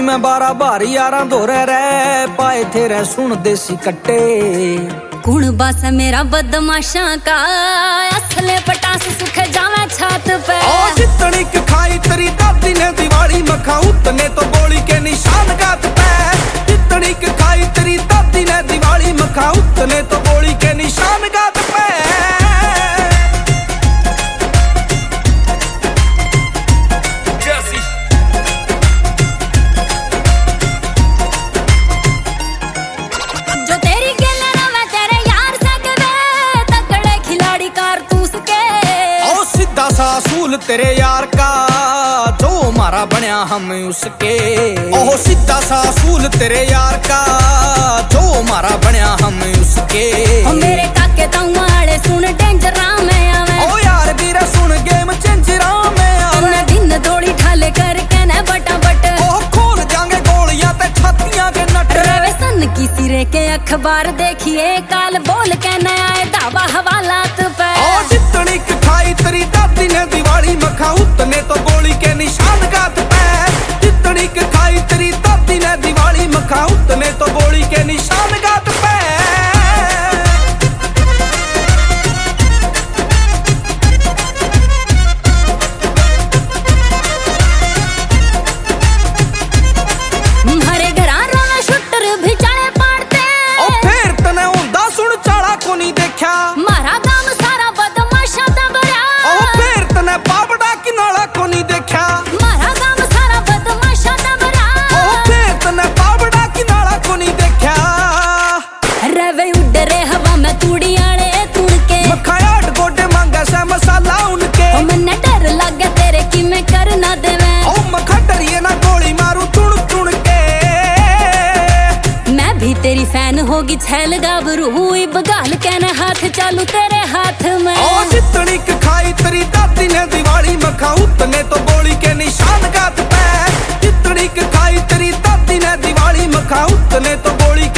मैं 12 बार यारा धोरे रे पाए तेरे सुन देसी कट्टे। कुण बस मेरा बदमाशा का असले पटास सुख जावे छात पे। ओ जितनी खाई तेरी दादी ने दिवाली मखा उतने तो गोली के निशान गात पे। जितनी खाई तेरी दादी ने दिवाली मखा उतने तो गोली के निशान गात पे। जो तेरी गेले रवे तेरे यार सकवे तगड़े खिलाड़ी कारतूस के। ओ सीधा सा असूल तेरे यार का जो हमारा बनया हम उसके। ओह सीधा सा असूल तेरे यार का जो हमारा बनया हम उसके। ओ मेरे काके तौआड़े सुन डेंजरा में आवे। ओ यार वीरा सुन गेम चेंजरा में आवे। दिन दौड़ी ठाले करके न बटा बट। ओ खोल जाएंगे गोलियां ते छातियां के नट। रवे सन की सिरे के अखबार देखिए काल बोल के न आए दावा हवालात पे। ओ जितनी खाई तेरी दादी ने दिवाली मखा उतने तो गोली के निशान गात पे। जितनी खाई तेरी दादी ने दिवाली मखा उतने तो गोली के निशान गात पे। हरे घरारों में शूटर भी चढ़े पाड़ते। ओ फिर तने हुंदा सुन चाला को नहीं देखा। मारा काम सारा बदमाशा तबरा। ओ फिर तने पापड़ा की नाला को नहीं देखा। मारा काम सारा बदमाशा तबरा। ओ फिर तने पापड़ा की नाला को नहीं देखा। रवे उड़ रे हवा में तूड़ी आड़े तुड़ के। मखायाट गोडे मांगा से मसाला उनके। ओ मन्ने डर लागे तेरे की मैं कर ना देवे। ओ मखा डरिए ना गोली मारू तुड़ तुड़ के। मैं भी तेरी फैन होगी छैल गाभरू हुई बगाल के न हाथ चालू तेरे हाथ में। ओ जितनी खाई तेरी दादी ने दिवाली मखा उतने तो गोली के निशान गात पे। जितनी खाई तेरी दादी ने दिवाली मखा उतने तो गोली